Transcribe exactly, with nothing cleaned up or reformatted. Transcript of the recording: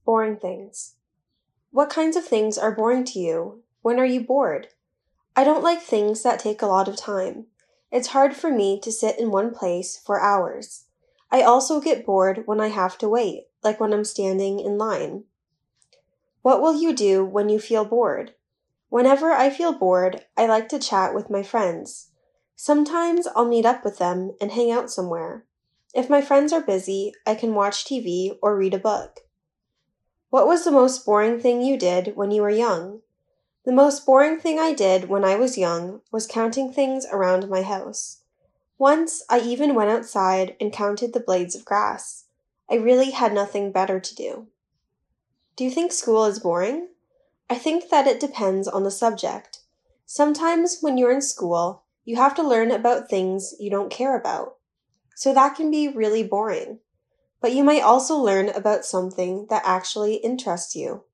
Boring things. What kinds of things are boring to you? When are you bored? I don't like things that take a lot of time. It's hard for me to sit in one place for hours. I also get bored when I have to wait, like when I'm standing in line. What will you do when you feel bored? Whenever I feel bored, I like to chat with my friends. Sometimes I'll meet up with them and hang out somewhere. If my friends are busy, I can watch T V or read a book. What was the most boring thing you did when you were young? The most boring thing I did when I was young was counting things around my house. Once, I even went outside and counted the blades of grass. I really had nothing better to do. Do you think school is boring? I think that it depends on the subject. Sometimes when you're in school, you have to learn about things you don't care about. So that can be really boring. But you might also learn about something that actually interests you.